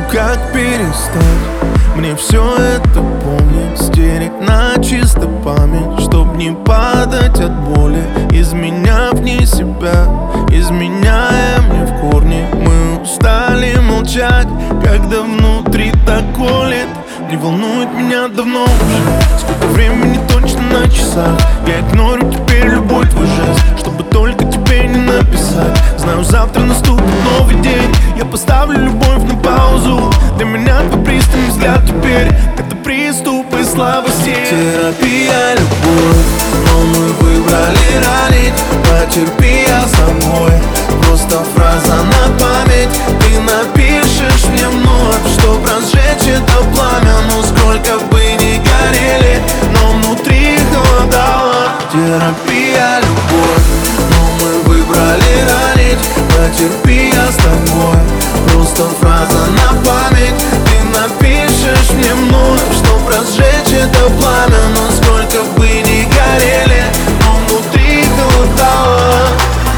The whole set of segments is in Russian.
как перестать мне все это помнить, стереть на чисто память, чтоб не падать от боли, изменяв не себя, изменяя мне в корне. Мы устали молчать, когда внутри так колет. Не волнует меня давно уже, сколько времени точно на часах. Я игнорю теперь любой твой жест, чтобы только тебе не написать. Знаю, завтра наступит новый день, я поставлю любовь на паузу. Для меня твой пристальный взгляд теперь это приступ и слабости. Терапия, любовь, но мы выбрали ранить. Потерпи, я с тобой, просто фраза на память. Ты напишешь мне вновь, чтоб разжечь это пламя. Ну сколько бы ни горели, но внутри холодало. Терапия, любовь, но мы выбрали ранить. Потерпи, я с тобой, просто фраза на память. Ты напишешь мне вновь, чтоб разжечь это пламя. Но сколько бы ни горели, но внутри холодало.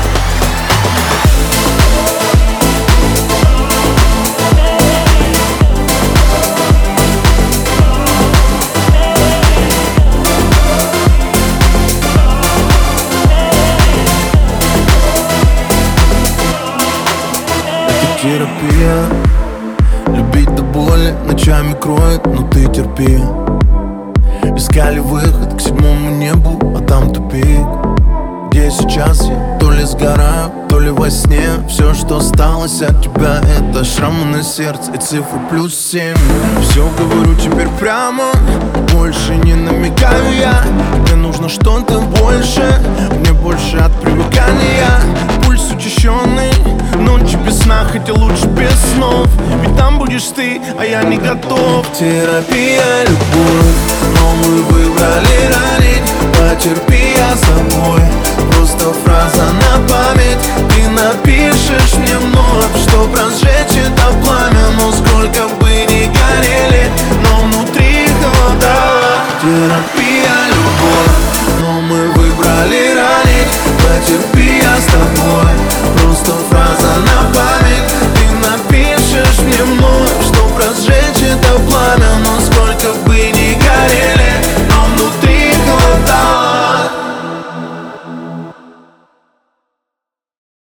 Терапия, любить до боли ночами кроет, но ты терпи. Искали выход к седьмому небу, а там тупик. Где сейчас я? То ли сгораю, то ли во сне. Все, что осталось от тебя, это шрамы на сердце и цифры +7. Все говорю теперь прямо, больше не намекаю я. Мне нужно что-то больше, мне больше от привыкания. Пульс учащенный, ночи без сна, хотя лучше без снов. Ведь там будешь ты, а я не готов. Терапия, любовь, но мы выбрали ранить. Потерпи, я с тобой, просто фраза на память. Ты напишешь мне вновь, чтоб разжечь